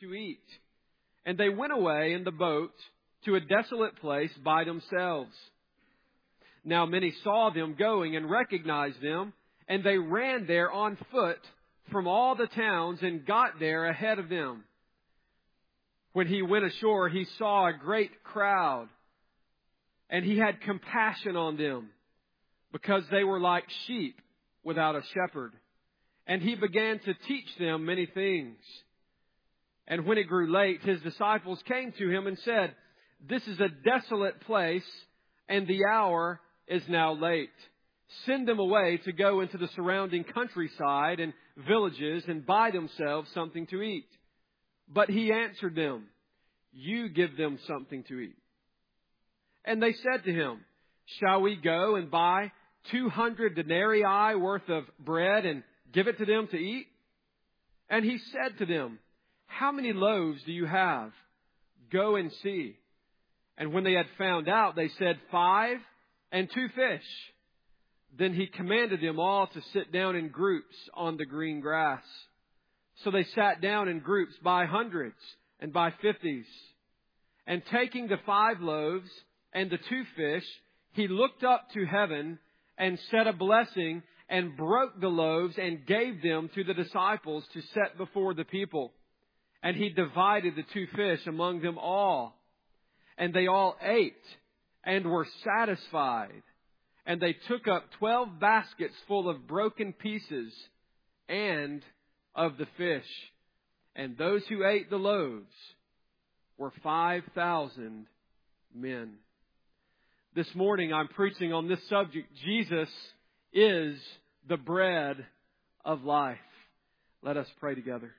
to eat. And they went away in the boat to a desolate place by themselves. Now many saw them going and recognized them, and they ran there on foot from all the towns and got there ahead of them. When he went ashore, he saw a great crowd, and he had compassion on them, because they were like sheep without a shepherd. And he began to teach them many things. And when it grew late, his disciples came to him and said, "This is a desolate place, and the hour is now late. Send them away to go into the surrounding countryside and villages and buy themselves something to eat." But he answered them, "You give them something to eat." And they said to him, "Shall we go and buy 200 denarii worth of bread and give it to them to eat?" And he said to them, "How many loaves do you have? Go and see." And when they had found out, they said, 5 and 2 fish. Then he commanded them all to sit down in groups on the green grass. So they sat down in groups by hundreds and by 50s. And taking the 5 loaves and the 2 fish, he looked up to heaven and said a blessing and broke the loaves and gave them to the disciples to set before the people. And he divided the 2 fish among them all. And they all ate and were satisfied. And they took up 12 baskets full of broken pieces and of the fish. And those who ate the loaves were 5,000 men. This morning I'm preaching on this subject. Jesus is the bread of life. Let us pray together.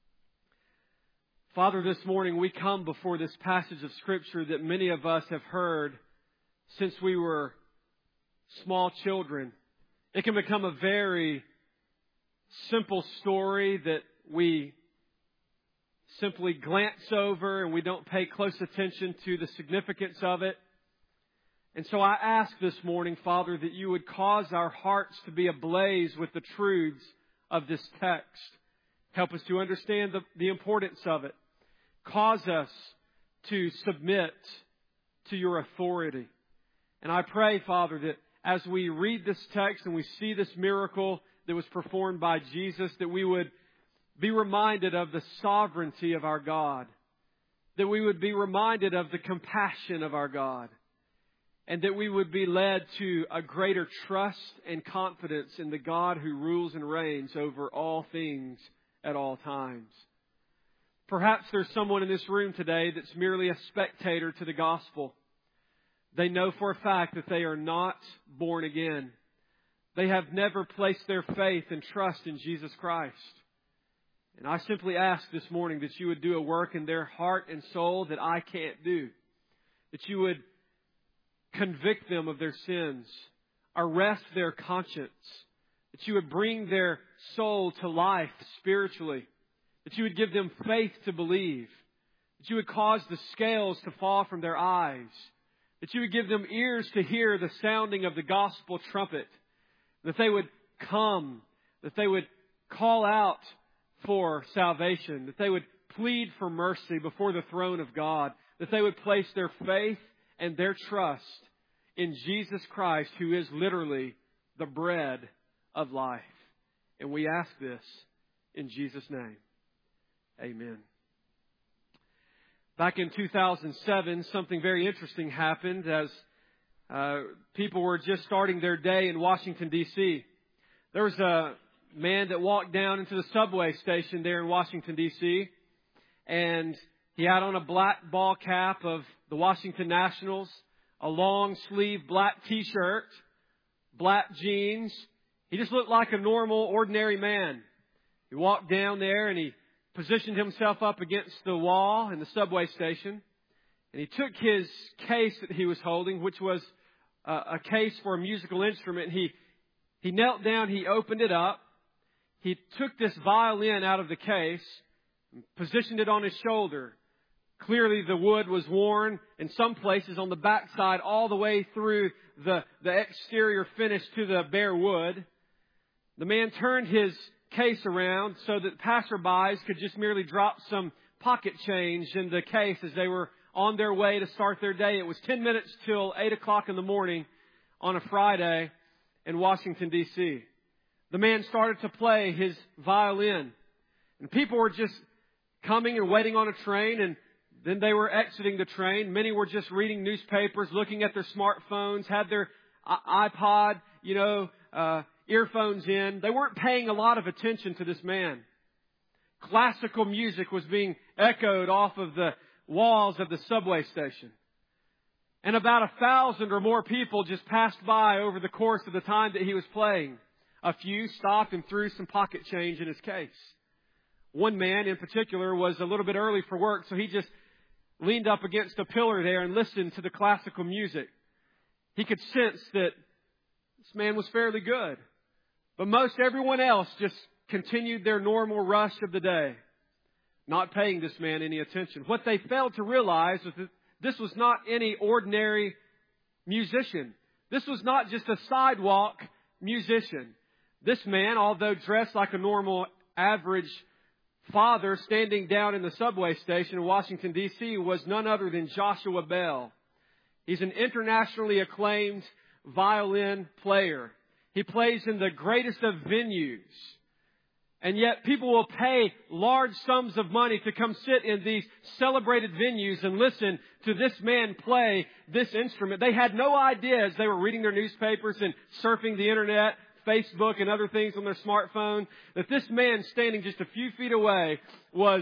Father, this morning we come before this passage of Scripture that many of us have heard since we were small children. It can become a very simple story that we simply glance over and we don't pay close attention to the significance of it. And so I ask this morning, Father, that you would cause our hearts to be ablaze with the truths of this text. Help us to understand the importance of it. Cause us to submit to your authority. And I pray, Father, that as we read this text and we see this miracle that was performed by Jesus, that we would be reminded of the sovereignty of our God. That we would be reminded of the compassion of our God. And that we would be led to a greater trust and confidence in the God who rules and reigns over all things at all times. Perhaps there's someone in this room today that's merely a spectator to the gospel. They know for a fact that they are not born again. They have never placed their faith and trust in Jesus Christ. And I simply ask this morning that you would do a work in their heart and soul that I can't do. That you would convict them of their sins, arrest their conscience, that you would bring their soul to life spiritually, that you would give them faith to believe, that you would cause the scales to fall from their eyes, that you would give them ears to hear the sounding of the gospel trumpet, that they would come, that they would call out for salvation, that they would plead for mercy before the throne of God, that they would place their faith and their trust in Jesus Christ, who is literally the bread of life. And we ask this in Jesus' name. Amen. Back in 2007, something very interesting happened as people were just starting their day in Washington, D.C. There was a man that walked down into the subway station there in Washington, D.C., and he had on a black ball cap of the Washington Nationals, a long sleeve black T-shirt, black jeans. He just looked like a normal, ordinary man. He walked down there and he positioned himself up against the wall in the subway station. And he took his case that he was holding, which was a case for a musical instrument. He knelt down, he opened it up. He took this violin out of the case and positioned it on his shoulder. Clearly the wood was worn in some places on the backside all the way through the exterior finish to the bare wood. The man turned his case around so that passerbys could just merely drop some pocket change in the case as they were on their way to start their day. It was 10 minutes till 8 o'clock in the morning on a Friday in Washington, D.C. The man started to play his violin. And people were just coming and waiting on a train, and then they were exiting the train. Many were just reading newspapers, looking at their smartphones, had their iPod, earphones in. They weren't paying a lot of attention to this man. Classical music was being echoed off of the walls of the subway station. And about 1,000 or more people just passed by over the course of the time that he was playing. A few stopped and threw some pocket change in his case. One man in particular was a little bit early for work, so he just leaned up against a pillar there and listened to the classical music. He could sense that this man was fairly good. But most everyone else just continued their normal rush of the day, not paying this man any attention. What they failed to realize was that this was not any ordinary musician. This was not just a sidewalk musician. This man, although dressed like a normal, average father standing down in the subway station in Washington, D.C., was none other than Joshua Bell. He's an internationally acclaimed violin player. He plays in the greatest of venues. And yet people will pay large sums of money to come sit in these celebrated venues and listen to this man play this instrument. They had no idea as they were reading their newspapers and surfing the internet, Facebook and other things on their smartphone, that this man standing just a few feet away was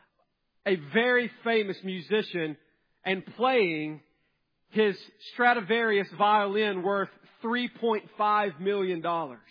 a very famous musician and playing his Stradivarius violin worth $3.5 million.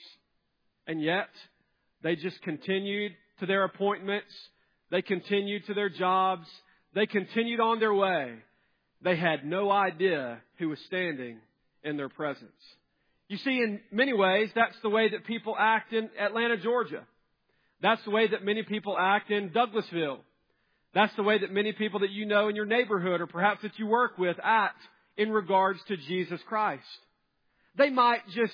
And yet, they just continued to their appointments. They continued to their jobs. They continued on their way. They had no idea who was standing in their presence. You see, in many ways, that's the way that people act in Atlanta, Georgia. That's the way that many people act in Douglasville. That's the way that many people that you know in your neighborhood or perhaps that you work with act in regards to Jesus Christ. They might just,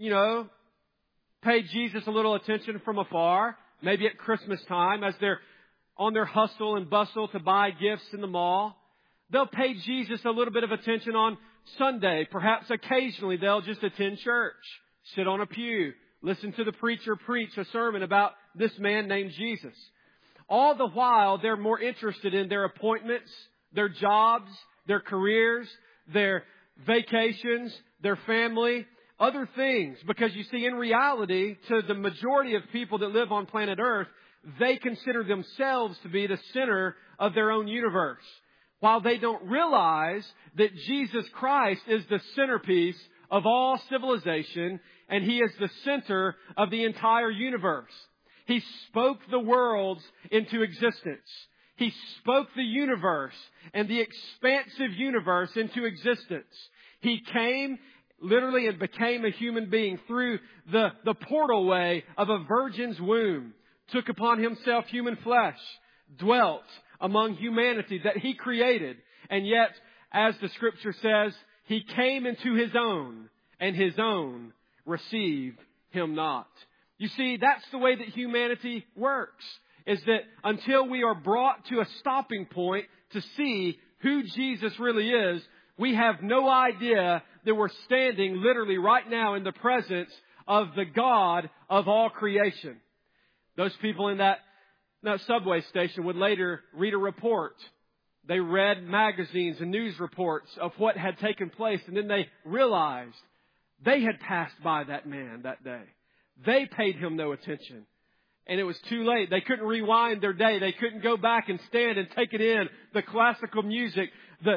pay Jesus a little attention from afar, maybe at Christmas time as they're on their hustle and bustle to buy gifts in the mall. They'll pay Jesus a little bit of attention on Sunday. Perhaps occasionally they'll just attend church, sit on a pew, listen to the preacher preach a sermon about this man named Jesus. All the while, they're more interested in their appointments, their jobs, their careers, their vacations, their family, other things. Because you see, in reality, to the majority of people that live on planet Earth, they consider themselves to be the center of their own universe. While they don't realize that Jesus Christ is the centerpiece of all civilization and He is the center of the entire universe. He spoke the worlds into existence. He spoke the universe and the expansive universe into existence. He came literally and became a human being through the portal way of a virgin's womb, took upon Himself human flesh, dwelt among humanity that He created. And yet, as the Scripture says, He came into His own, and His own received Him not. You see, that's the way that humanity works, is that until we are brought to a stopping point to see who Jesus really is, we have no idea that we're standing literally right now in the presence of the God of all creation. Those people in that subway station would later read a report. They read magazines and news reports of what had taken place, and then they realized they had passed by that man that day. They paid him no attention. And it was too late. They couldn't rewind their day. They couldn't go back and stand and take it in. The classical music,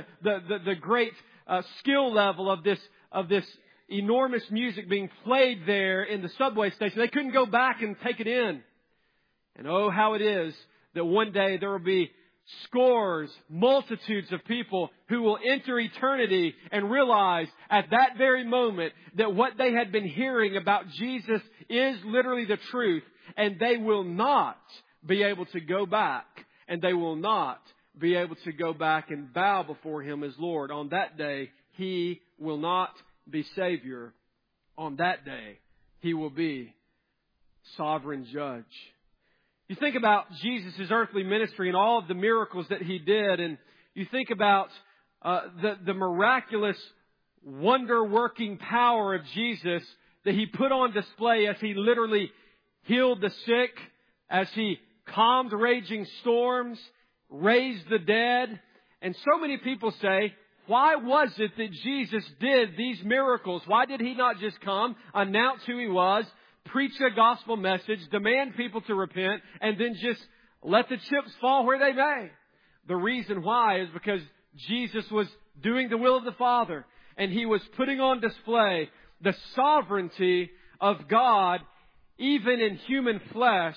the great skill level of this enormous music being played there in the subway station. They couldn't go back and take it in. And oh, how it is that one day there will be scores, multitudes of people who will enter eternity and realize at that very moment that what they had been hearing about Jesus is literally the truth, and they will not be able to go back, and they will not be able to go back and bow before Him as Lord. On that day, He will not be Savior. On that day, He will be sovereign judge. You think about Jesus' earthly ministry and all of the miracles that He did, and you think about the miraculous, wonder-working power of Jesus that He put on display as He literally healed the sick, as He calmed raging storms, raised the dead. And so many people say, why was it that Jesus did these miracles? Why did He not just come, announce who He was, preach a gospel message, demand people to repent, and then just let the chips fall where they may? The reason why is because Jesus was doing the will of the Father, and He was putting on display the sovereignty of God, even in human flesh,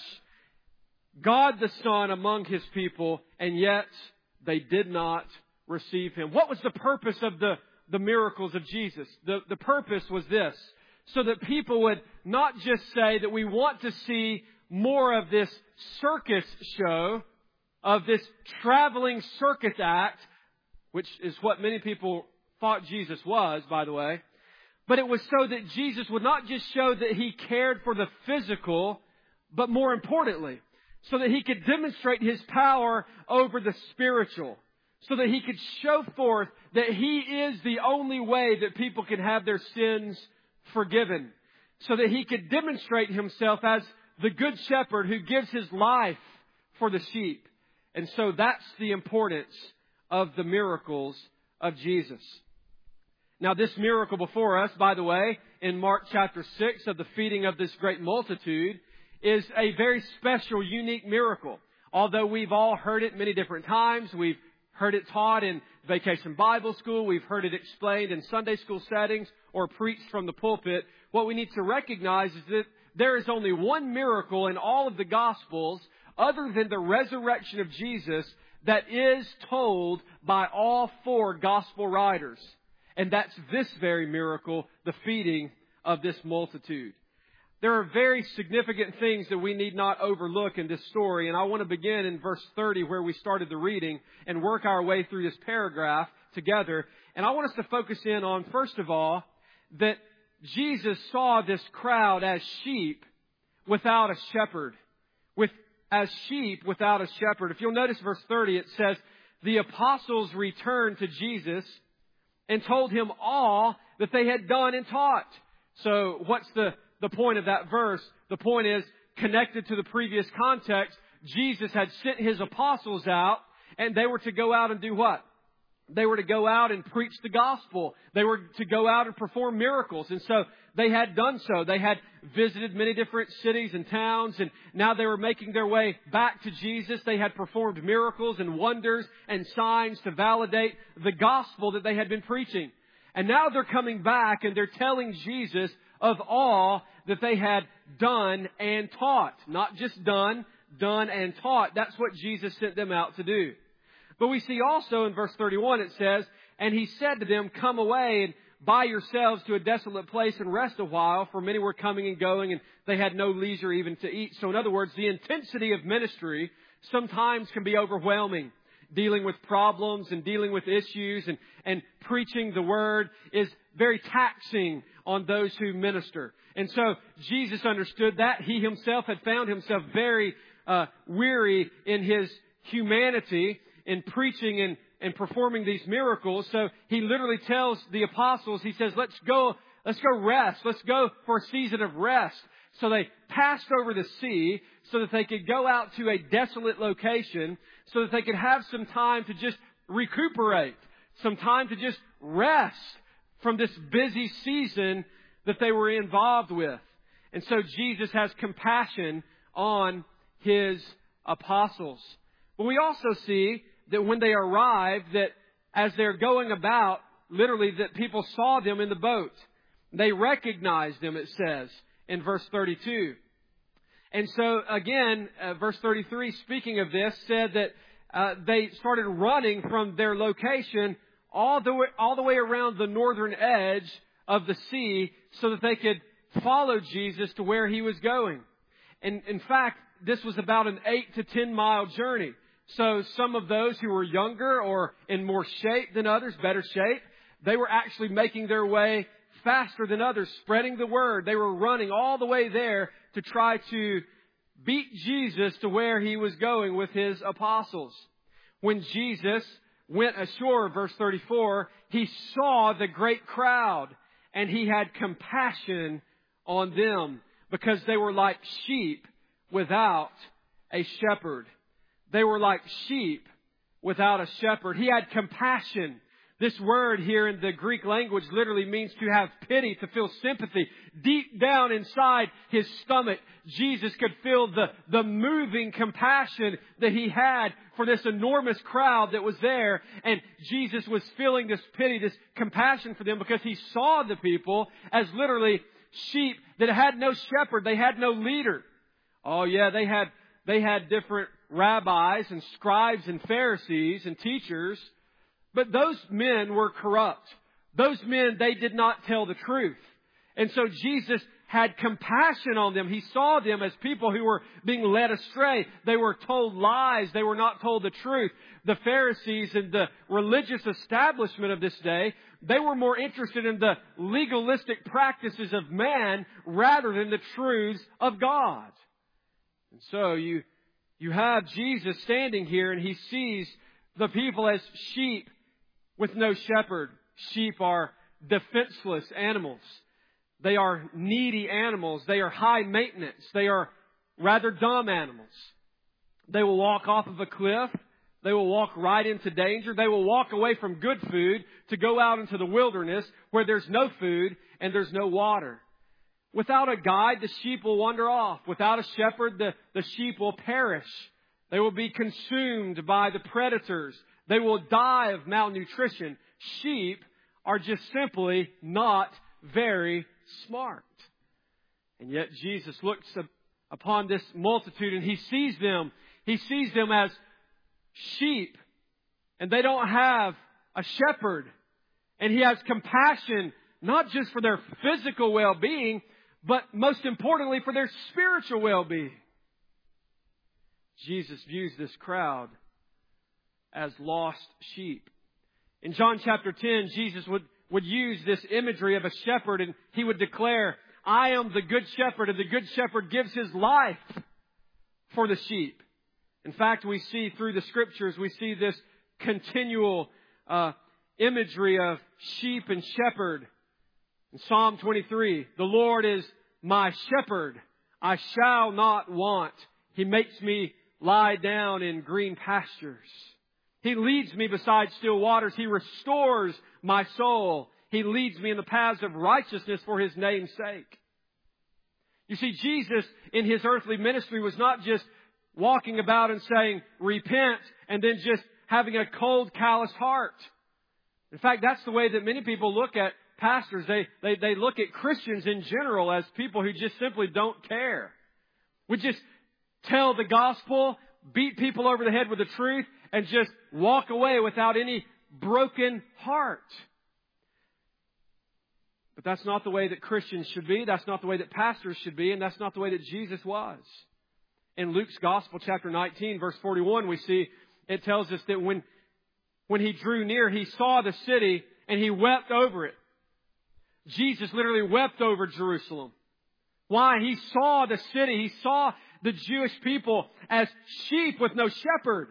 God the Son among His people, and yet they did not receive Him. What was the purpose of the miracles of Jesus? The purpose was this: so that people would not just say that we want to see more of this circus show, of this traveling circus act, which is what many people thought Jesus was, by the way. But it was so that Jesus would not just show that He cared for the physical, but more importantly, so that He could demonstrate His power over the spiritual. So that He could show forth that He is the only way that people can have their sins forgiven. So that He could demonstrate Himself as the good shepherd who gives His life for the sheep. And so that's the importance of the miracles of Jesus. Now, this miracle before us, by the way, in Mark chapter 6 of the feeding of this great multitude, is a very special, unique miracle. Although we've all heard it many different times, we've heard it taught in Vacation Bible School, we've heard it explained in Sunday school settings or preached from the pulpit, what we need to recognize is that there is only one miracle in all of the Gospels, other than the resurrection of Jesus, that is told by all four Gospel writers. And that's this very miracle, the feeding of this multitude. There are very significant things that we need not overlook in this story. And I want to begin in verse 30 where we started the reading and work our way through this paragraph together. And I want us to focus in on, first of all, that Jesus saw this crowd as sheep without a shepherd. As sheep without a shepherd. If you'll notice verse 30, it says, the apostles returned to Jesus and told Him all that they had done and taught. So what's the point of that verse? The point is, connected to the previous context, Jesus had sent His apostles out, and they were to go out and do what? They were to go out and preach the gospel. They were to go out and perform miracles. And so they had done so. They had visited many different cities and towns, and now they were making their way back to Jesus. They had performed miracles and wonders and signs to validate the gospel that they had been preaching. And now they're coming back and they're telling Jesus of all that they had done and taught. Not just done and taught. That's what Jesus sent them out to do. But we see also in verse 31 it says, and He said to them, come away and buy yourselves to a desolate place and rest a while, for many were coming and going, and they had no leisure even to eat. So in other words, the intensity of ministry sometimes can be overwhelming. Dealing with problems and dealing with issues and preaching the Word is very taxing on those who minister. And so Jesus understood that. He Himself had found Himself very weary in His humanity in preaching and performing these miracles. So He literally tells the apostles, He says, let's go rest. Let's go for a season of rest. So they passed over the sea so that they could go out to a desolate location so that they could have some time to just recuperate, some time to just rest from this busy season that they were involved with. And so Jesus has compassion on His apostles. But we also see that when they arrived, that as they're going about, literally that people saw them in the boat. They recognized them, it says, in verse 32. And so again, verse 33, speaking of this, said that they started running from their location all the way around the northern edge of the sea so that they could follow Jesus to where He was going. And in fact, this was about an 8 to 10 mile journey. So some of those who were younger or in more shape than others, better shape, they were actually making their way faster than others, spreading the word. They were running all the way there to try to beat Jesus to where He was going with His apostles. When Jesus went ashore, verse 34, He saw the great crowd, and He had compassion on them because they were like sheep without a shepherd. They were like sheep without a shepherd. He had compassion. This word here in the Greek language literally means to have pity, to feel sympathy. Deep down inside His stomach, Jesus could feel the moving compassion that He had for this enormous crowd that was there. And Jesus was feeling this pity, this compassion for them because He saw the people as literally sheep that had no shepherd. They had no leader. Oh yeah, they had different rabbis and scribes and Pharisees and teachers. But those men were corrupt. Those men, they did not tell the truth. And so Jesus had compassion on them. He saw them as people who were being led astray. They were told lies. They were not told the truth. The Pharisees and the religious establishment of this day, they were more interested in the legalistic practices of man rather than the truths of God. And so you have Jesus standing here, and He sees the people as sheep with no shepherd. Sheep are defenseless animals. They are needy animals. They are high maintenance. They are rather dumb animals. They will walk off of a cliff. They will walk right into danger. They will walk away from good food to go out into the wilderness where there's no food and there's no water. Without a guide, the sheep will wander off. Without a shepherd, the sheep will perish. They will be consumed by the predators. They will die of malnutrition. Sheep are just simply not very smart. And yet Jesus looks upon this multitude and He sees them. He sees them as sheep. And they don't have a shepherd. And He has compassion not just for their physical well-being, but most importantly for their spiritual well-being. Jesus views this crowd as lost sheep. In John chapter 10, Jesus would use this imagery of a shepherd, and He would declare, I am the good shepherd, and the good shepherd gives his life for the sheep. In fact, we see through the Scriptures, we see this continual imagery of sheep and shepherd. In Psalm 23, the Lord is my shepherd, I shall not want. He makes me lie down in green pastures. He leads me beside still waters. He restores my soul. He leads me in the paths of righteousness for His name's sake. You see, Jesus in His earthly ministry was not just walking about and saying, repent, and then just having a cold, callous heart. In fact, that's the way that many people look at pastors. They look at Christians in general as people who just simply don't care. We just tell the gospel, beat people over the head with the truth, and just walk away without any broken heart. But that's not the way that Christians should be. That's not the way that pastors should be. And that's not the way that Jesus was. In Luke's Gospel, chapter 19, verse 41, we see it tells us that when He drew near, He saw the city and He wept over it. Jesus literally wept over Jerusalem. Why? He saw the city. He saw the Jewish people as sheep with no shepherd.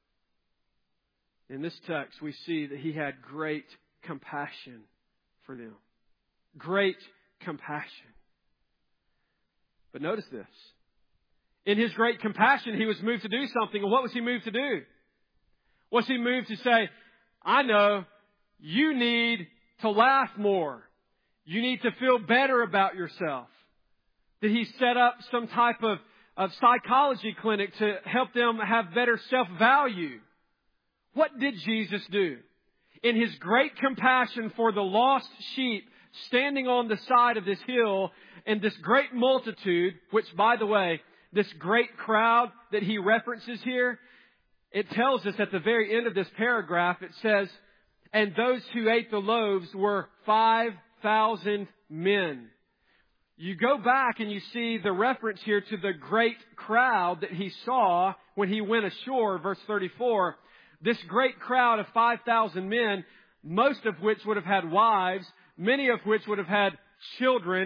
In this text, we see that He had great compassion for them. Great compassion. But notice this. In His great compassion, He was moved to do something. And what was He moved to do? Was He moved to say, I know you need to laugh more. You need to feel better about yourself. Did He set up some type of psychology clinic to help them have better self-value? What did Jesus do? In His great compassion for the lost sheep standing on the side of this hill and this great multitude, which, by the way, this great crowd that He references here, it tells us at the very end of this paragraph, it says, and those who ate the loaves were 5,000 men. You go back and you see the reference here to the great crowd that He saw when He went ashore, verse 34. This great crowd of 5,000 men, most of which would have had wives, many of which would have had children,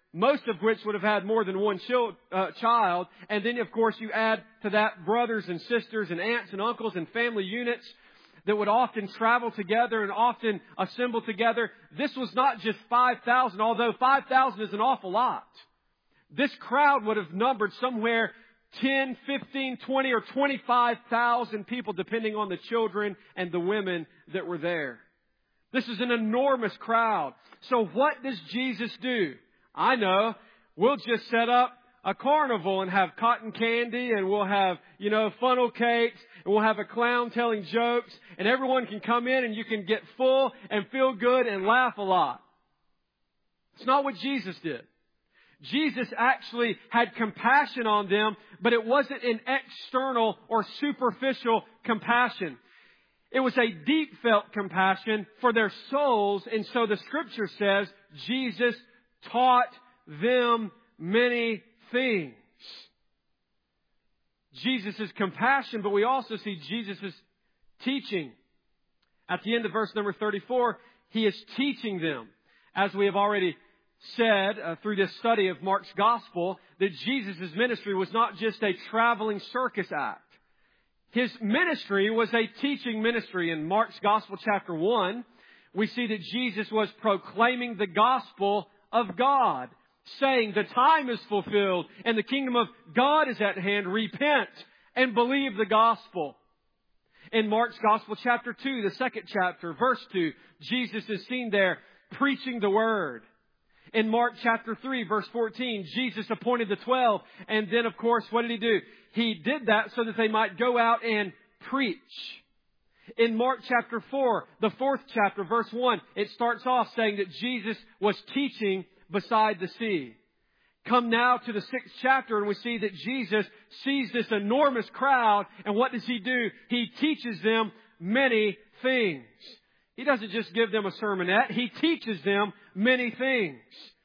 most of which would have had more than one child. And then, of course, you add to that brothers and sisters and aunts and uncles and family units that would often travel together and often assemble together. This was not just 5,000, although 5,000 is an awful lot. This crowd would have numbered somewhere 10, 15, 20, or 25,000 people, depending on the children and the women that were there. This is an enormous crowd. So what does Jesus do? I know. We'll just set up a carnival and have cotton candy, and we'll have, funnel cakes, and we'll have a clown telling jokes, and everyone can come in and you can get full and feel good and laugh a lot. It's not what Jesus did. Jesus actually had compassion on them, but it wasn't an external or superficial compassion. It was a deep felt compassion for their souls. And so the Scripture says Jesus taught them many things. Jesus' compassion, but we also see Jesus' teaching. At the end of verse number 34, He is teaching them. As we have already said through this study of Mark's Gospel, that Jesus' ministry was not just a traveling circus act. His ministry was a teaching ministry. In Mark's Gospel chapter 1, we see that Jesus was proclaiming the gospel of God, saying the time is fulfilled and the kingdom of God is at hand. Repent and believe the gospel. In Mark's Gospel chapter 2, the second chapter, verse 2, Jesus is seen there preaching the word. In Mark chapter 3, verse 14, Jesus appointed the 12. And then, of course, what did He do? He did that so that they might go out and preach. In Mark chapter 4, the fourth chapter, verse 1, it starts off saying that Jesus was teaching beside the sea. Come now to the sixth chapter, and we see that Jesus sees this enormous crowd. And what does He do? He teaches them many things. He doesn't just give them a sermonette. He teaches them many things.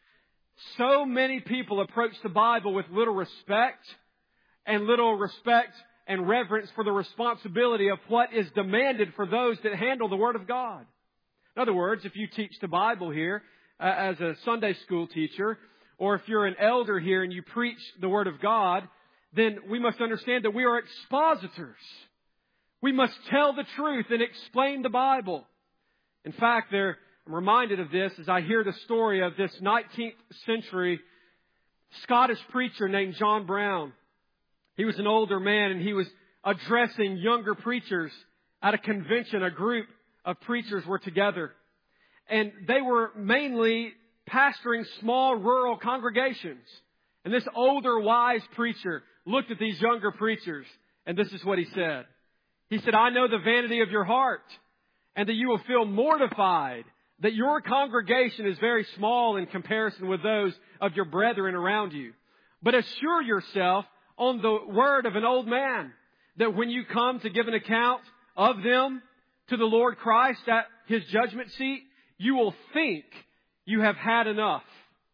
So many people approach the Bible with little respect and reverence for the responsibility of what is demanded for those that handle the Word of God. In other words, if you teach the Bible here as a Sunday school teacher, or if you're an elder here and you preach the Word of God, then we must understand that we are expositors. We must tell the truth and explain the Bible. In fact, I'm reminded of this as I hear the story of this 19th century Scottish preacher named John Brown. He was an older man, and he was addressing younger preachers at a convention. A group of preachers were together, and they were mainly pastoring small rural congregations. And this older, wise preacher looked at these younger preachers, and this is what he said. He said, "I know the vanity of your heart, and that you will feel mortified that your congregation is very small in comparison with those of your brethren around you. But assure yourself on the word of an old man that when you come to give an account of them to the Lord Christ at His judgment seat, you will think you have had enough."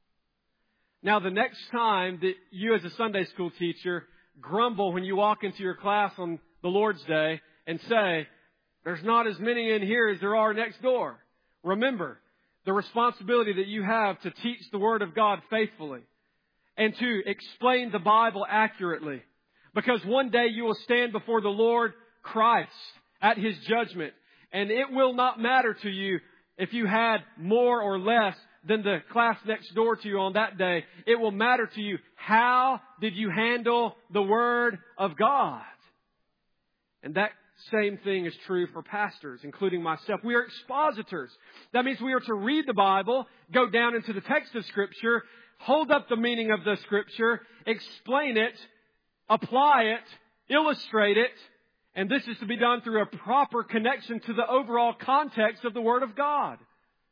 Now, the next time that you as a Sunday school teacher grumble when you walk into your class on the Lord's Day and say, "There's not as many in here as there are next door," remember the responsibility that you have to teach the Word of God faithfully and to explain the Bible accurately. Because one day you will stand before the Lord Christ at His judgment. And it will not matter to you if you had more or less than the class next door to you on that day. It will matter to you, how did you handle the Word of God? And that same thing is true for pastors, including myself. We are expositors. That means we are to read the Bible, go down into the text of Scripture, hold up the meaning of the Scripture, explain it, apply it, illustrate it, and this is to be done through a proper connection to the overall context of the Word of God.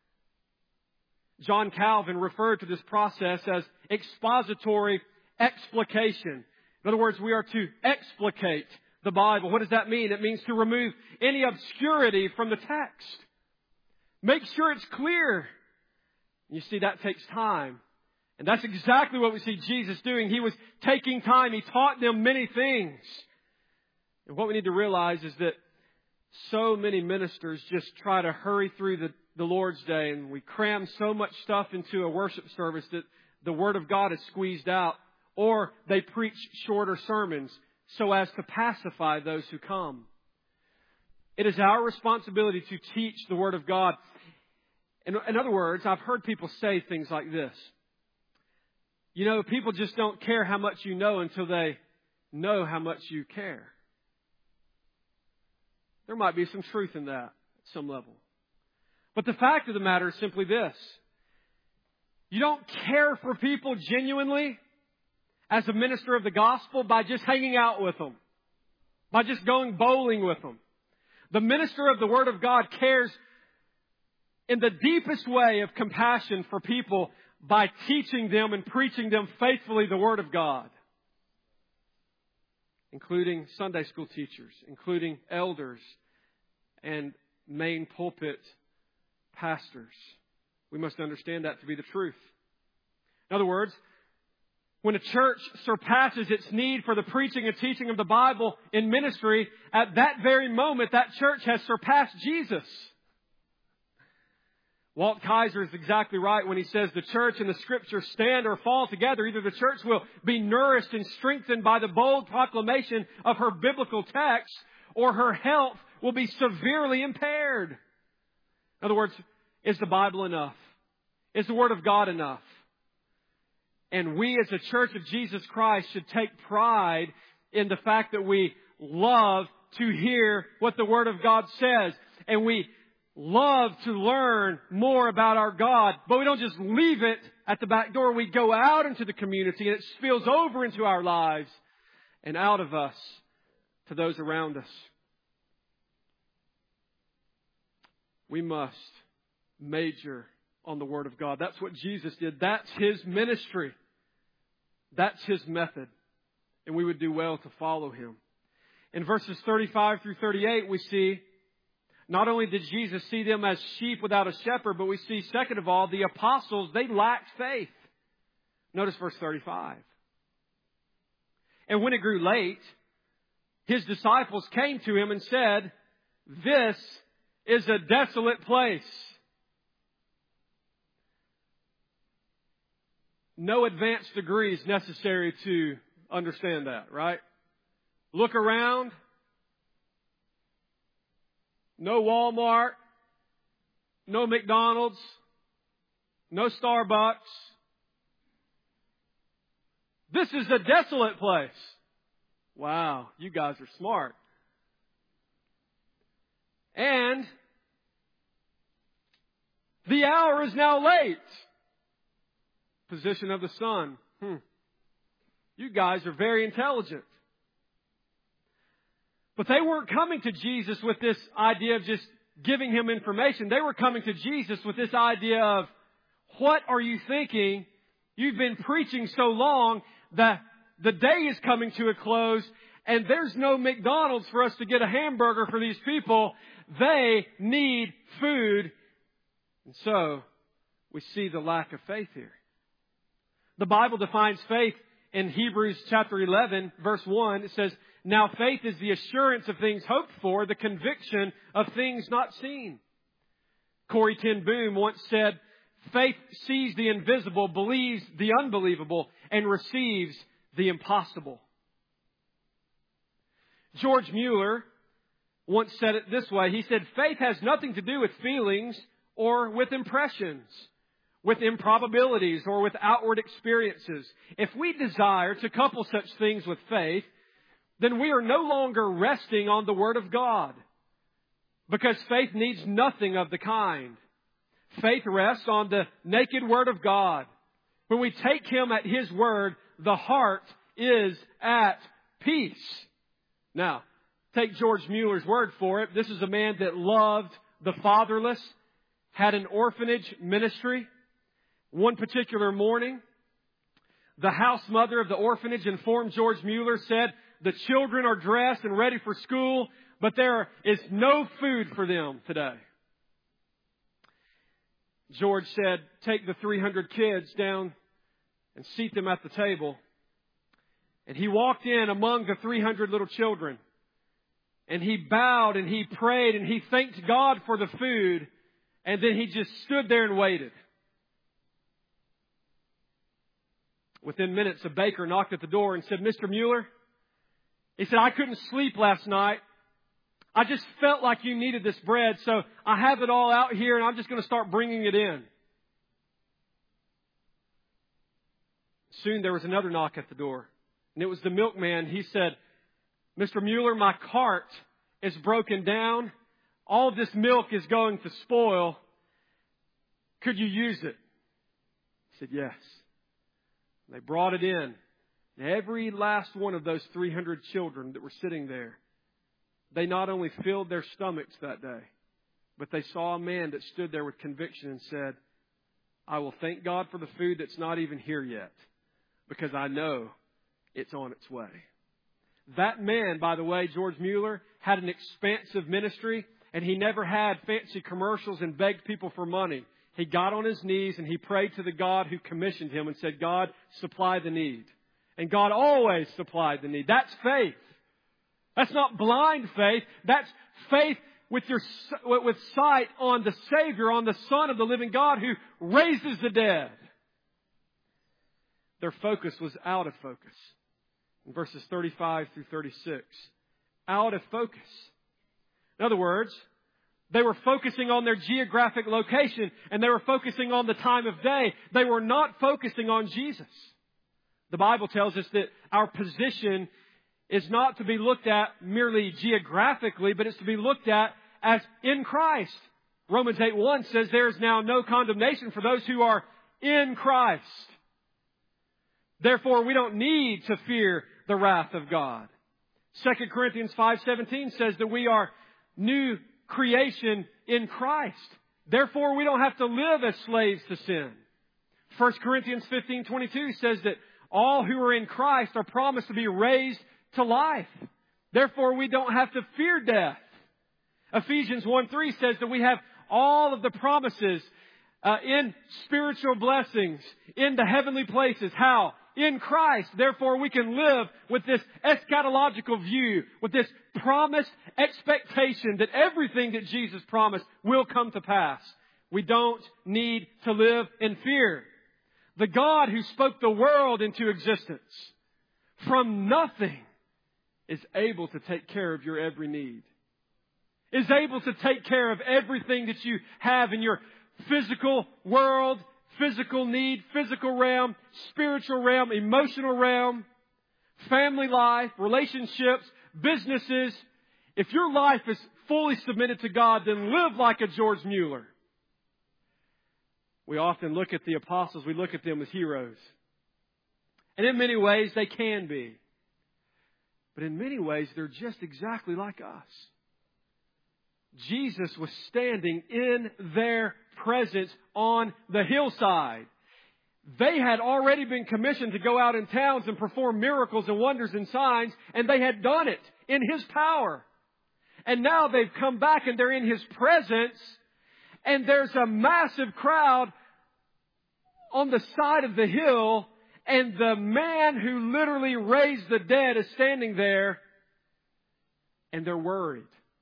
John Calvin referred to this process as expository explication. In other words, we are to explicate the Bible. What does that mean? It means to remove any obscurity from the text. Make sure it's clear. You see, that takes time. And that's exactly what we see Jesus doing. He was taking time. He taught them many things. And what we need to realize is that so many ministers just try to hurry through the Lord's Day, and we cram so much stuff into a worship service that the Word of God is squeezed out, or they preach shorter sermons so as to pacify those who come. It is our responsibility to teach the Word of God. In other words, I've heard people say things like this. You know, people just don't care how much you know until they know how much you care. There might be some truth in that at some level. But the fact of the matter is simply this. You don't care for people genuinely as a minister of the gospel by just hanging out with them, by just going bowling with them. The minister of the Word of God cares in the deepest way of compassion for people by teaching them and preaching them faithfully the Word of God, including Sunday school teachers, including elders and main pulpit pastors. We must understand that to be the truth. In other words, when a church surpasses its need for the preaching and teaching of the Bible in ministry, at that very moment, that church has surpassed Jesus. Walt Kaiser is exactly right when he says the church and the Scripture stand or fall together. Either the church will be nourished and strengthened by the bold proclamation of her biblical text, or her health will be severely impaired. In other words, is the Bible enough? Is the Word of God enough? And we as a church of Jesus Christ should take pride in the fact that we love to hear what the Word of God says. And we love to learn more about our God. But we don't just leave it at the back door. We go out into the community and it spills over into our lives and out of us to those around us. We must major on the Word of God. That's what Jesus did. That's His ministry. That's His method. And we would do well to follow Him. In verses 35 through 38, we see not only did Jesus see them as sheep without a shepherd, but we see, second of all, the apostles, they lacked faith. Notice verse 35. And when it grew late, His disciples came to Him and said, "This is a desolate place." No advanced degrees necessary to understand that, right? Look around. No Walmart. No McDonald's. No Starbucks. This is a desolate place. Wow, you guys are smart. And the hour is now late. Position of the sun. You guys are very intelligent. But they weren't coming to Jesus with this idea of just giving Him information. They were coming to Jesus with this idea of, what are you thinking? You've been preaching so long that the day is coming to a close and there's no McDonald's for us to get a hamburger for these people. They need food. And so we see the lack of faith here. The Bible defines faith in Hebrews chapter 11, verse 1. It says, "Now faith is the assurance of things hoped for, the conviction of things not seen." Corrie ten Boom once said, "Faith sees the invisible, believes the unbelievable, and receives the impossible." George Mueller once said it this way. He said, "Faith has nothing to do with feelings or with impressions, with improbabilities or with outward experiences. If we desire to couple such things with faith, then we are no longer resting on the Word of God, because faith needs nothing of the kind. Faith rests on the naked Word of God. When we take Him at His word, the heart is at peace." Now, take George Mueller's word for it. This is a man that loved the fatherless, had an orphanage ministry. One particular morning, the house mother of the orphanage informed George Mueller, said, "The children are dressed and ready for school, but there is no food for them today." George said, "Take the 300 kids down and seat them at the table." And he walked in among the 300 little children. And he bowed and he prayed and he thanked God for the food. And then he just stood there and waited. Within minutes, a baker knocked at the door and said, "Mr. Mueller," he said, "I couldn't sleep last night. I just felt like you needed this bread, so I have it all out here and I'm just going to start bringing it in." Soon there was another knock at the door, and it was the milkman. He said, "Mr. Mueller, my cart is broken down. All of this milk is going to spoil. Could you use it?" He said, "Yes." And they brought it in. And every last one of those 300 children that were sitting there, they not only filled their stomachs that day, but they saw a man that stood there with conviction and said, "I will thank God for the food that's not even here yet, because I know it's on its way." That man, by the way, George Mueller, had an expansive ministry, and he never had fancy commercials and begged people for money. He got on his knees and he prayed to the God who commissioned him and said, "God, supply the need." And God always supplied the need. That's faith. That's not blind faith. That's faith with sight on the Savior, on the Son of the living God who raises the dead. Their focus was out of focus. In verses 35 through 36. Out of focus. In other words, they were focusing on their geographic location and they were focusing on the time of day. They were not focusing on Jesus. The Bible tells us that our position is not to be looked at merely geographically, but it's to be looked at as in Christ. Romans 8:1 says there is now no condemnation for those who are in Christ. Therefore, we don't need to fear the wrath of God. 2 Corinthians 5:17 says that we are new creation in Christ. Therefore, we don't have to live as slaves to sin. 1 Corinthians 15:22 says that all who are in Christ are promised to be raised to life. Therefore, we don't have to fear death. Ephesians 1:3 says that we have all of the promises in spiritual blessings in the heavenly places. How? In Christ. Therefore, we can live with this eschatological view, with this promised expectation that everything that Jesus promised will come to pass. We don't need to live in fear. The God who spoke the world into existence from nothing is able to take care of your every need. Is able to take care of everything that you have in your physical world, physical need, physical realm, spiritual realm, emotional realm, family life, relationships, businesses. If your life is fully submitted to God, then live like a George Mueller. We often look at the apostles, we look at them as heroes. And in many ways, they can be. But in many ways, they're just exactly like us. Jesus was standing in their presence on the hillside. They had already been commissioned to go out in towns and perform miracles and wonders and signs, and they had done it in His power. And now they've come back and they're in His presence, and there's a massive crowd on the side of the hill, and the man who literally raised the dead is standing there, and they're worried.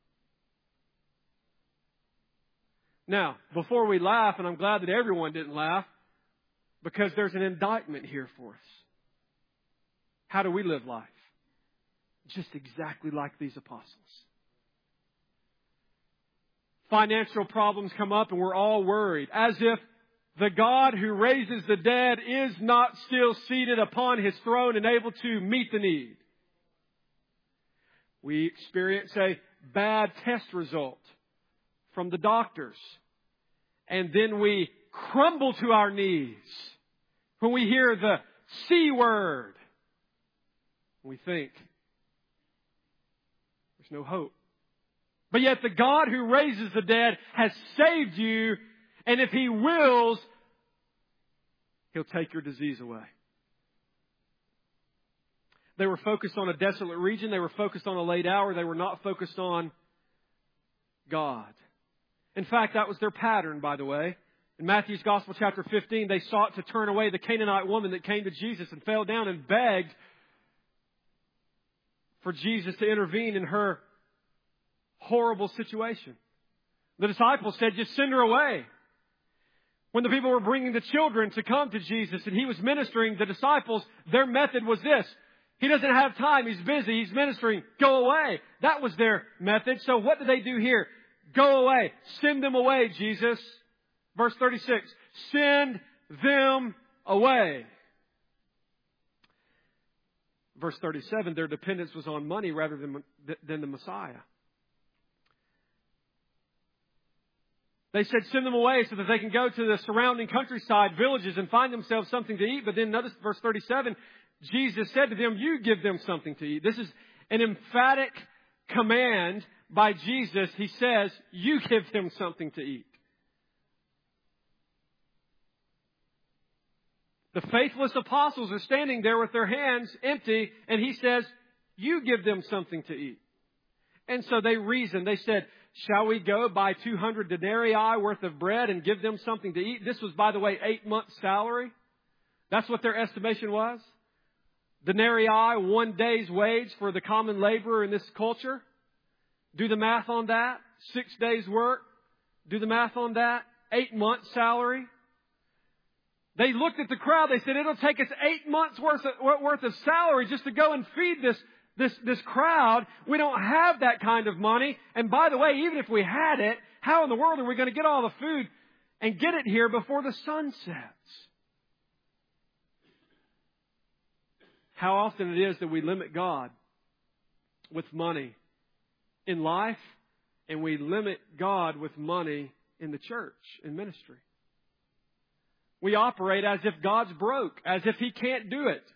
Now, before we laugh, and I'm glad that everyone didn't laugh, because there's an indictment here for us. How do we live life? Just exactly like these apostles. Financial problems come up and we're all worried, as if the God who raises the dead is not still seated upon His throne and able to meet the need. We experience a bad test result from the doctors. And then we crumble to our knees when we hear the C word. We think there's no hope. But yet the God who raises the dead has saved you, and if He wills, He'll take your disease away. They were focused on a desolate region. They were focused on a late hour. They were not focused on God. In fact, that was their pattern, by the way. In Matthew's Gospel, chapter 15, they sought to turn away the Canaanite woman that came to Jesus and fell down and begged for Jesus to intervene in her horrible situation. The disciples said, "Just send her away." When the people were bringing the children to come to Jesus and He was ministering, the disciples, their method was this. He doesn't have time. He's busy. He's ministering. Go away. That was their method. So what do they do here? Go away. Send them away, Jesus. Verse 36. Send them away. Verse 37. Their dependence was on money rather than the Messiah. They said send them away so that they can go to the surrounding countryside, villages, and find themselves something to eat. But then notice verse 37, Jesus said to them, you give them something to eat. This is an emphatic command by Jesus. He says, you give them something to eat. The faithless apostles are standing there with their hands empty, and He says, you give them something to eat. And so they reasoned. They said, shall we go buy 200 denarii worth of bread and give them something to eat? This was, by the way, 8 months' salary. That's what their estimation was. Denarii, 1 day's wage for the common laborer in this culture. Do the math on that. 6 days' work. Do the math on that. 8 months' salary. They looked at the crowd. They said, it'll take us 8 months worth of salary just to go and feed this crowd. We don't have that kind of money. And by the way, even if we had it, how in the world are we going to get all the food and get it here before the sun sets? How often it is that we limit God with money in life, and we limit God with money in the church, in ministry. We operate as if God's broke, as if He can't do it.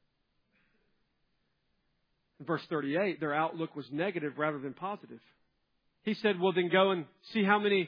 In verse 38, their outlook was negative rather than positive. He said, well, then go and see how many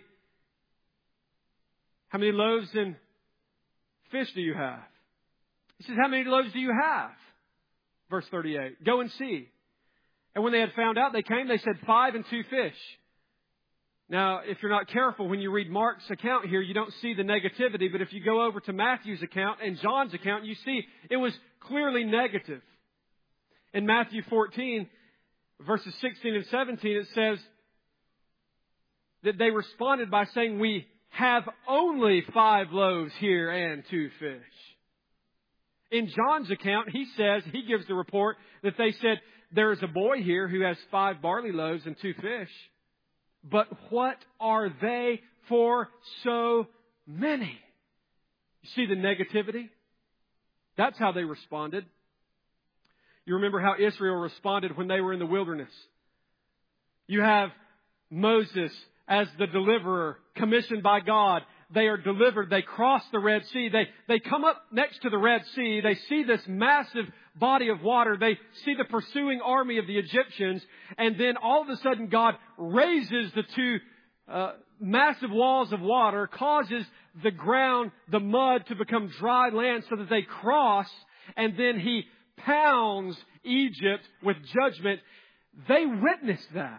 loaves and fish do you have? He says, how many loaves do you have? Verse 38, go and see. And when they had found out, they came, they said 5 and 2 fish. Now, if you're not careful, when you read Mark's account here, you don't see the negativity. But if you go over to Matthew's account and John's account, you see it was clearly negative. In Matthew 14, verses 16 and 17, it says that they responded by saying, we have only 5 loaves here and 2 fish. In John's account, he gives the report that they said, there is a boy here who has 5 barley loaves and 2 fish. But what are they for so many? You see the negativity? That's how they responded. You remember how Israel responded when they were in the wilderness. You have Moses as the deliverer, commissioned by God. They are delivered. They cross the Red Sea. They come up next to the Red Sea. They see this massive body of water. They see the pursuing army of the Egyptians. And then all of a sudden God raises the 2 massive walls of water, causes the ground, the mud to become dry land so that they cross. And then He pounds Egypt with judgment. They witnessed that.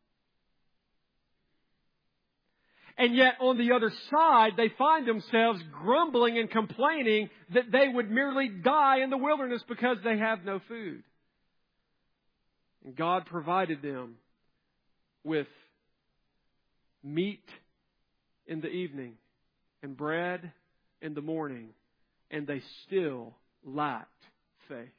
And yet on the other side, they find themselves grumbling and complaining that they would merely die in the wilderness because they have no food. And God provided them with meat in the evening and bread in the morning, and they still lacked faith.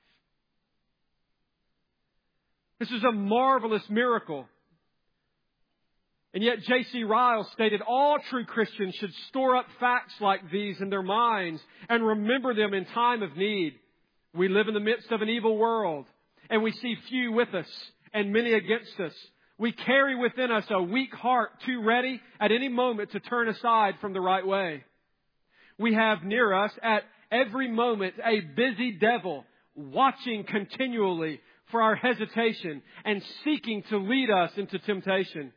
This is a marvelous miracle. And yet J.C. Ryle stated all true Christians should store up facts like these in their minds and remember them in time of need. We live in the midst of an evil world, and we see few with us and many against us. We carry within us a weak heart too ready at any moment to turn aside from the right way. We have near us at every moment a busy devil watching continually for our hesitation and seeking to lead us into temptation.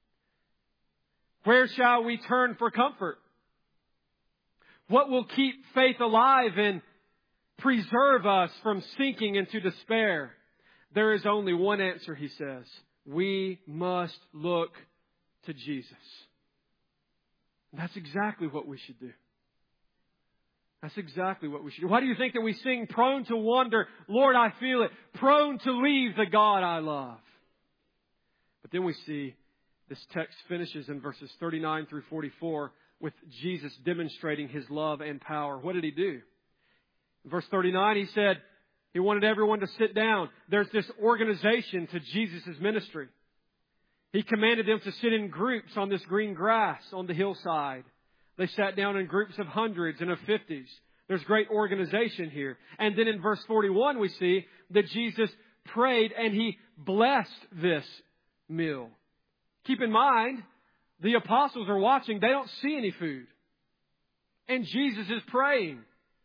Where shall we turn for comfort? What will keep faith alive and preserve us from sinking into despair? There is only one answer, he says. We must look to Jesus. And that's exactly what we should do. That's exactly what we should do. Why do you think that we sing prone to wander? Lord, I feel it. Prone to leave the God I love. But then we see this text finishes in verses 39 through 44 with Jesus demonstrating His love and power. What did He do? In verse 39, He said He wanted everyone to sit down. There's this organization to Jesus' ministry. He commanded them to sit in groups on this green grass on the hillside. They sat down in groups of hundreds and of 50s. There's great organization here. And then in verse 41, we see that Jesus prayed and He blessed this meal. Keep in mind, the apostles are watching. They don't see any food. And Jesus is praying.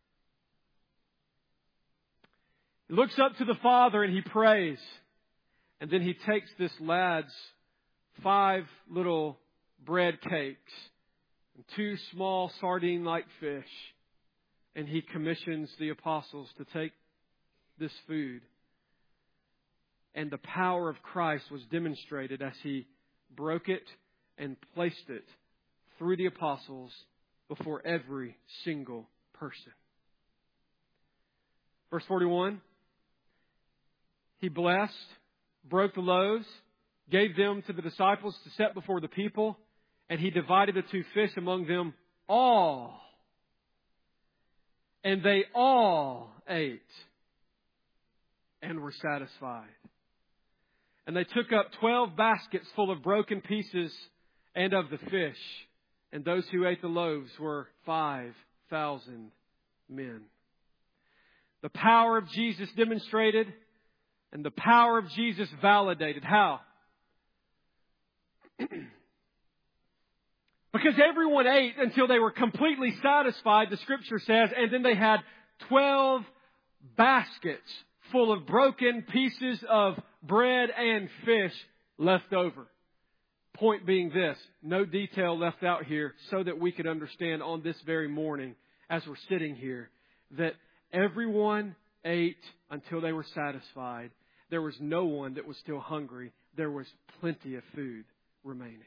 He looks up to the Father and He prays. And then He takes this lad's 5 little bread cakes and 2 small sardine-like fish. And He commissions the apostles to take this food. And the power of Christ was demonstrated as He broke it and placed it through the apostles before every single person. Verse 41. He blessed, broke the loaves, gave them to the disciples to set before the people, and He divided the 2 fish among them all. And they all ate and were satisfied. And they took up 12 baskets full of broken pieces and of the fish. And those who ate the loaves were 5,000 men. The power of Jesus demonstrated and the power of Jesus validated. How? Because everyone ate until they were completely satisfied, the Scripture says, and then they had 12 baskets full of broken pieces of bread and fish left over. Point being this, no detail left out here so that we could understand on this very morning as we're sitting here that everyone ate until they were satisfied. There was no one that was still hungry. There was plenty of food remaining.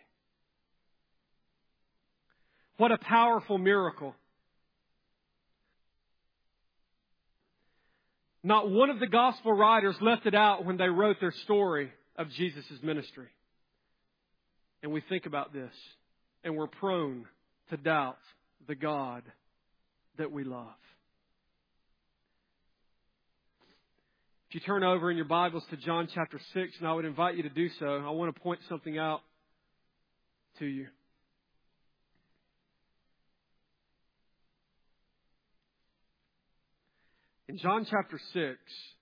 What a powerful miracle. Not one of the gospel writers left it out when they wrote their story of Jesus' ministry. And we think about this, and we're prone to doubt the God that we love. If you turn over in your Bibles to John chapter 6, and I would invite you to do so, I want to point something out to you. In John chapter 6,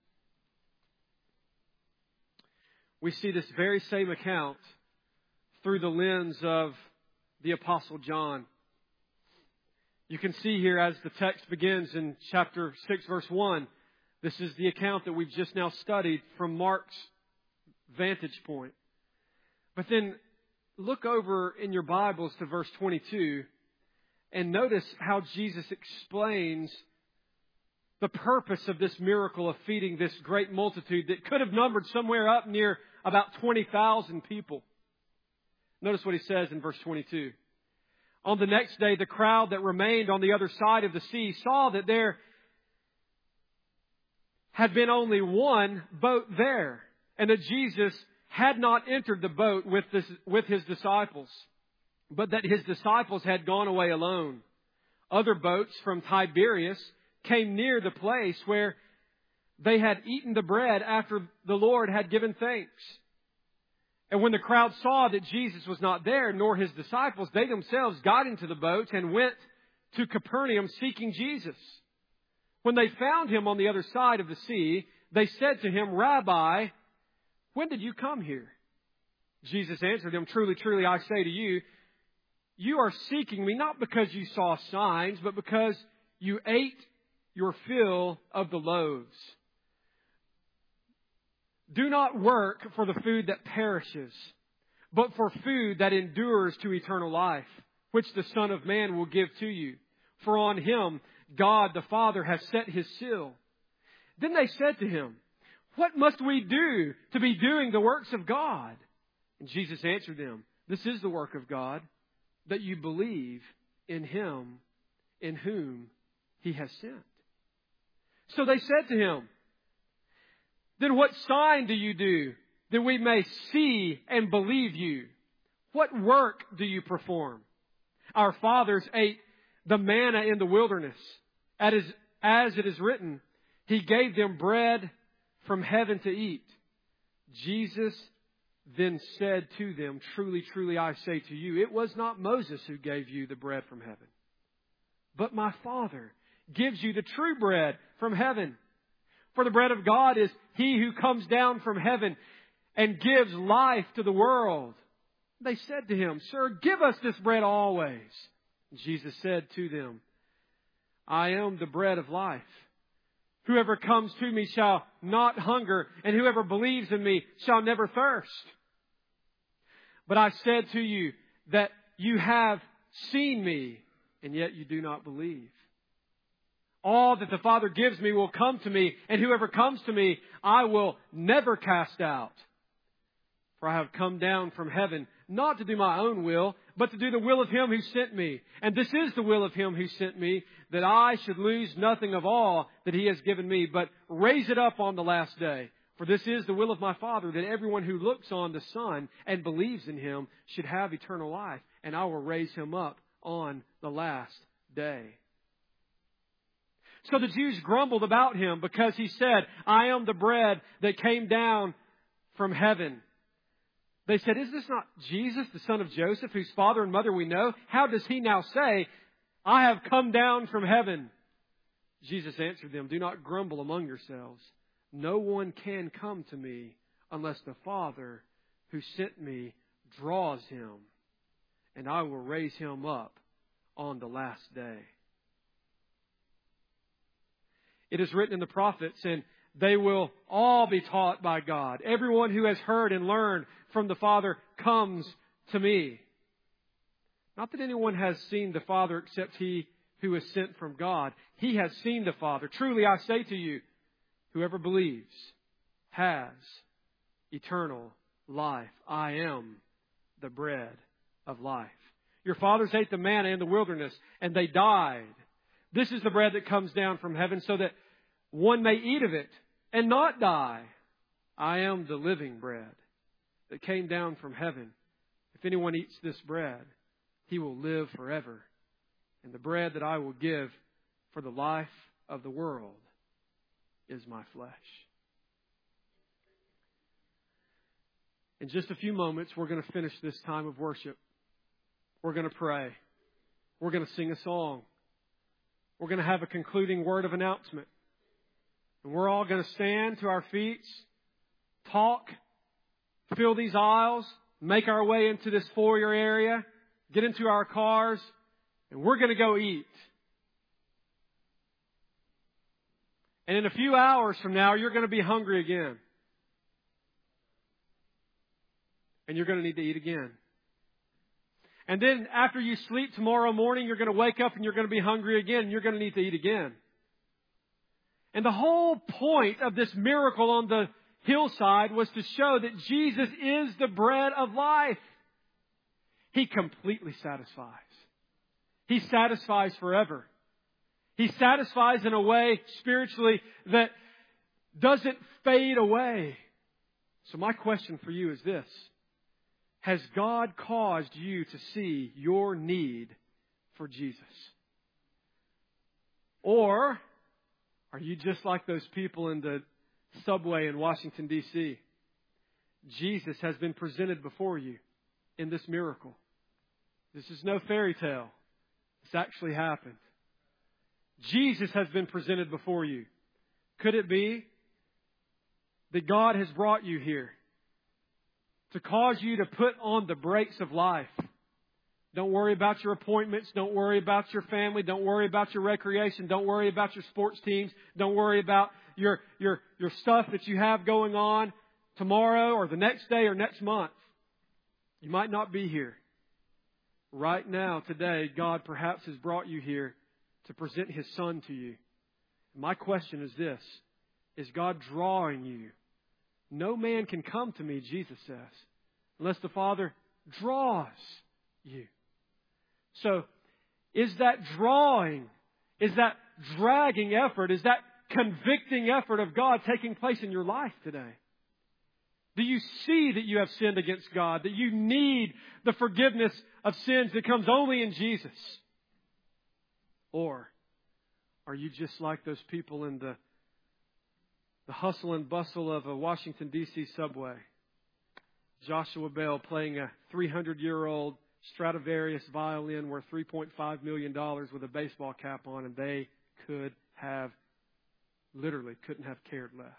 we see this very same account through the lens of the Apostle John. You can see here as the text begins in chapter 6, verse 1, this is the account that we've just now studied from Mark's vantage point. But then look over in your Bibles to verse 22 and notice how Jesus explains the purpose of this miracle of feeding this great multitude that could have numbered somewhere up near about 20,000 people. Notice what He says in verse 22. On the next day, the crowd that remained on the other side of the sea saw that there had been only one boat there, and that Jesus had not entered the boat with His disciples, but that His disciples had gone away alone. Other boats from Tiberias came near the place where they had eaten the bread after the Lord had given thanks. And when the crowd saw that Jesus was not there, nor His disciples, they themselves got into the boats and went to Capernaum seeking Jesus. When they found Him on the other side of the sea, they said to Him, Rabbi, when did you come here? Jesus answered them, Truly, truly, I say to you, you are seeking Me not because you saw signs, but because you ate your fill of the loaves. Do not work for the food that perishes, but for food that endures to eternal life, which the Son of Man will give to you. For on Him God the Father has set His seal. Then they said to Him, What must we do to be doing the works of God? And Jesus answered them, This is the work of God, that you believe in Him in whom He has sent. So they said to Him, Then what sign do you do that we may see and believe you? What work do you perform? Our fathers ate the manna in the wilderness. As it is written, He gave them bread from heaven to eat. Jesus then said to them, truly, truly, I say to you, it was not Moses who gave you the bread from heaven, but my Father gives you the true bread from heaven. For the bread of God is He who comes down from heaven and gives life to the world. They said to Him, Sir, give us this bread always. Jesus said to them, I am the bread of life. Whoever comes to me shall not hunger, and whoever believes in me shall never thirst. But I said to you that you have seen me, and yet you do not believe. All that the Father gives me will come to me, and whoever comes to me, I will never cast out. For I have come down from heaven, not to do my own will, but to do the will of Him who sent me. And this is the will of Him who sent me, that I should lose nothing of all that He has given me, but raise it up on the last day. For this is the will of my Father, that everyone who looks on the Son and believes in Him should have eternal life, and I will raise him up on the last day. So the Jews grumbled about Him because He said, I am the bread that came down from heaven. They said, is this not Jesus, the son of Joseph, whose father and mother we know? How does He now say, I have come down from heaven? Jesus answered them, do not grumble among yourselves. No one can come to me unless the Father who sent me draws him, and I will raise him up on the last day. It is written in the prophets, and they will all be taught by God. Everyone who has heard and learned from the Father comes to me. Not that anyone has seen the Father except he who is sent from God. He has seen the Father. Truly I say to you, whoever believes has eternal life. I am the bread of life. Your fathers ate the manna in the wilderness, and they died. This is the bread that comes down from heaven, so that one may eat of it and not die. I am the living bread that came down from heaven. If anyone eats this bread, he will live forever. And the bread that I will give for the life of the world is my flesh. In just a few moments, we're going to finish this time of worship. We're going to pray. We're going to sing a song. We're going to have a concluding word of announcement. And we're all going to stand to our feet, talk, fill these aisles, make our way into this foyer area, get into our cars, and we're going to go eat. And in a few hours from now, you're going to be hungry again. And you're going to need to eat again. And then after you sleep tomorrow morning, you're going to wake up and you're going to be hungry again. And you're going to need to eat again. And the whole point of this miracle on the hillside was to show that Jesus is the bread of life. He completely satisfies. He satisfies forever. He satisfies in a way spiritually that doesn't fade away. So my question for you is this. Has God caused you to see your need for Jesus? Or are you just like those people in the subway in Washington, D.C.? Jesus has been presented before you in this miracle. This is no fairy tale. This actually happened. Jesus has been presented before you. Could it be that God has brought you here to cause you to put on the brakes of life? Don't worry about your appointments. Don't worry about your family. Don't worry about your recreation. Don't worry about your sports teams. Don't worry about your stuff that you have going on tomorrow or the next day or next month. You might not be here. Right now, today, God perhaps has brought you here to present His Son to you. My question is this. Is God drawing you? No man can come to me, Jesus says, unless the Father draws you. So, is that drawing, is that dragging effort, is that convicting effort of God taking place in your life today? Do you see that you have sinned against God, that you need the forgiveness of sins that comes only in Jesus? Or are you just like those people in the hustle and bustle of a Washington, D.C. subway? Joshua Bell playing a 300-year-old Stradivarius violin worth $3.5 million with a baseball cap on, and they literally couldn't have cared less.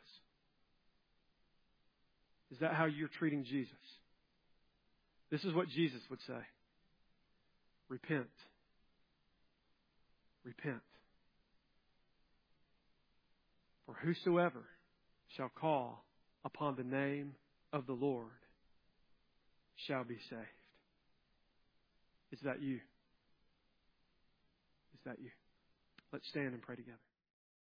Is that how you're treating Jesus? This is what Jesus would say. Repent. Repent. For whosoever shall call upon the name of the Lord shall be saved. Is that you? Is that you? Let's stand and pray together.